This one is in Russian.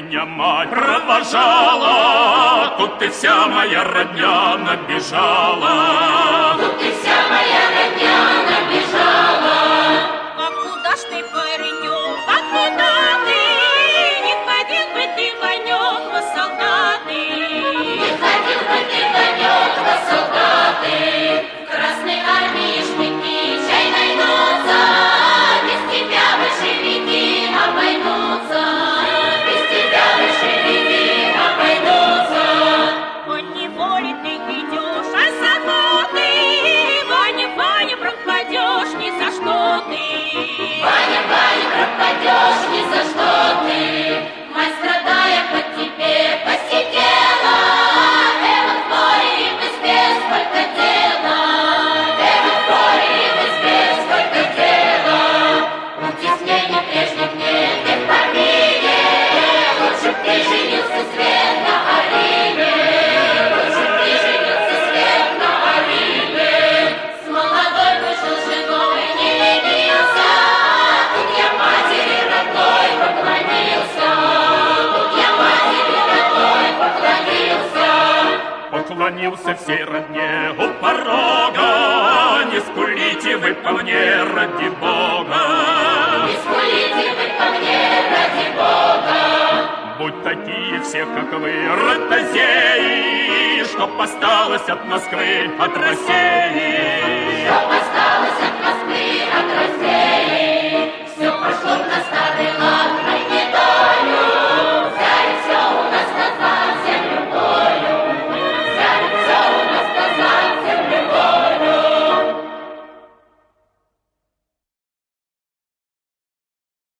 меня мать провожала, тут и вся моя родня набежала. Тут и вся моя родня набежала. А куда ж ты, паренек, а куда ты? Не ходил бы ты, Ванек, во солдаты. Не ходил бы ты, Ванек, во солдаты. В Красной армии шпики чай найдутся. Без тебя большевики обойдутся. Без тебя большевики обойдутся. По неволе ты идешь, а с охоты. Ваня, Ваня, пропадешь ни за что ты. Ваня, Ваня, пропадешь ни за что ты. Мать, страдая по тебе, посидела. Эван в горе и в избе сколько дела. Эван в горе и в избе сколько дела. Утеснение прежних дней ты в помине. Лучше б ты женился, свет, на Арине. Лучше б ты женился, свет, на Арине. С молодой вышел женой, не ленился. Тут я матери родной поклонился. Тут я матери родной поклонился. Поклонился всей родне у порога. Не скулите вы по мне, ради Бога. Не скулите вы по мне, ради Бога. Будь такие все, как вы, ротозеи, чтоб осталось от Москвы, от России. Чтоб осталось от Москвы, от России.